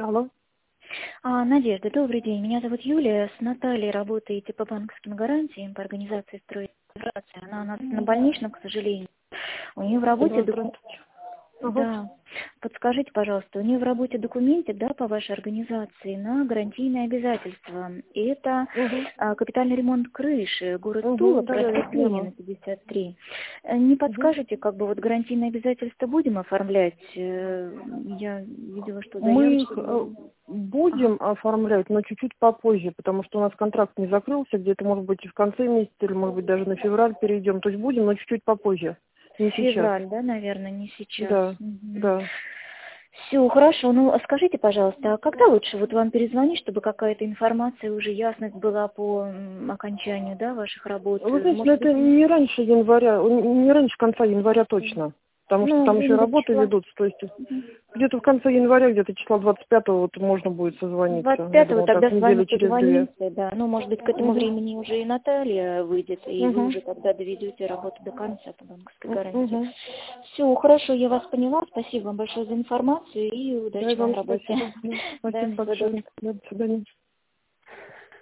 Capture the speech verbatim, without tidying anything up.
Алло. А, Надежда, добрый день. Меня зовут Юлия. С Натальей работаете по банковским гарантиям, по организации стройоперации. Она у нас на больничном, к сожалению. У нее в работе Да, документ. здравствуйте. Ага. Да. Подскажите, пожалуйста, у нее в работе документик, да, по вашей организации на гарантийные обязательства. И это Угу. а, капитальный ремонт крыши, город Тула, Угу. Да, я проспект Ленина, поняла. пятьдесят три. Э, Не Угу. подскажете, как бы вот гарантийные обязательства будем оформлять? Э, Я видела, что Мы их заявочки э, были. Ага. будем оформлять, но чуть-чуть попозже, потому что у нас контракт не закрылся, где-то, может быть, и в конце месяца, или, может быть, даже на февраль перейдем. То есть будем, но чуть-чуть попозже, не сейчас. Февраль, да, наверное, не сейчас. Да, да. Все, хорошо. Ну, а скажите, пожалуйста, а когда лучше вот вам перезвонить, чтобы какая-то информация, уже ясность была по м, окончанию, да, ваших работ? Вы Э, знаете, ну, Может это быть, не раньше января, не раньше конца января точно, потому что ну, там еще где-нибудь работы числа ведутся, то есть где-то в конце января, где-то числа двадцать пятого вот можно будет созвониться, двадцать я пятого думаю, так, тогда с вами недели через две. позвонимся, да. Ну, может быть, к этому Угу. времени уже и Наталья выйдет, и вы Угу. уже тогда доведете работу до конца по банковской гарантии. Угу. Все, хорошо, я вас поняла. Спасибо вам большое за информацию и Да, и удачи вам в вам работе. спасибо. Да, Да, спасибо всего доброго. большое. Да, до свидания.